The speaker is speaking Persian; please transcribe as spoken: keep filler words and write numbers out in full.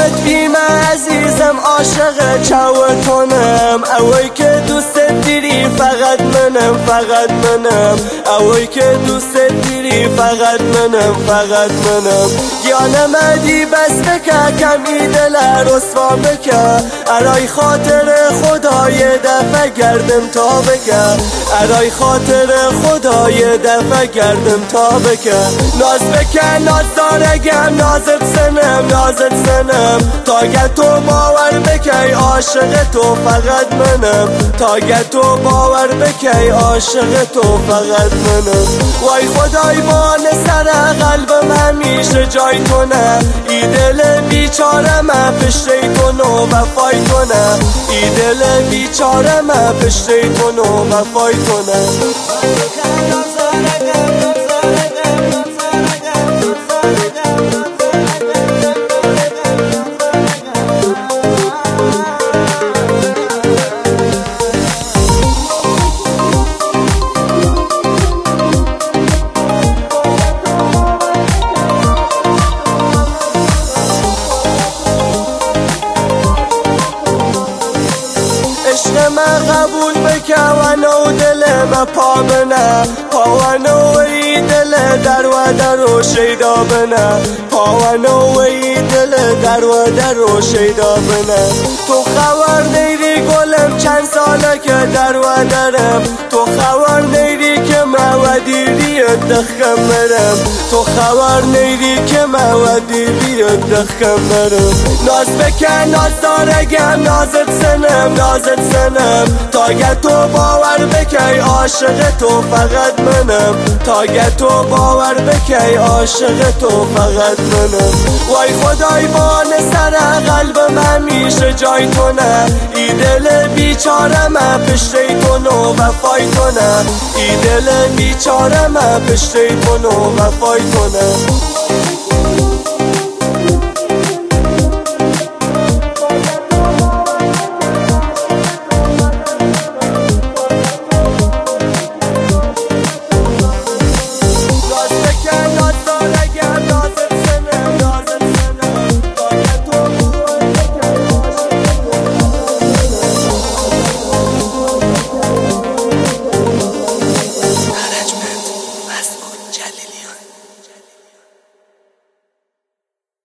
دمت بیم عزیزم عاشق چاوتونم، اوی که دوست دیری فقط منم فقط منم، اوی که دوست دیری فقط منم فقط منم. گیانم ادی بس بکه کمی دل رسوا بکه، ارای خاطر خدای دفع گردم تا بکه، ارای خاطر خدای دفع گردم تا بکه. ناز بکه ناز دارگم نازت سنم نازت سنم، تا تو باور بکی عاشق تو فقط منم، تا تو باور بکی عاشق تو فقط منم. وای خدای بان سر قلبم همیشه جای تو نه، ای دل بیچاره من پشتی تو نو وفای تو نه، ای دل بیچاره من پشتی تو نو وفای تو نه. عشق من قبول بکه و نو دل من پا بنه، پا و نوی دل در و در و شیدا بنه، پا و نوی دل در و در و شیدا بنه. تو خبر نیری گلم چند ساله که در و درم، تو خبر نیری که من و دیری دخکم مرم، تو خبر نیری که من و دیری دخکم مرم. ناز بکن ناز دارگم نازت سنم نازت سنم، تا تو باور بکی عاشق تو فقط منم، تا تو باور بکی عاشق تو فقط منم. وای خدای بان سر قلبم همیشه جای تو نه، ای دل بیچاره من پشتی تو نو وفای تو نه، ای دل بیچاره من پشتی تو نو وفای تو نه. جلیلیان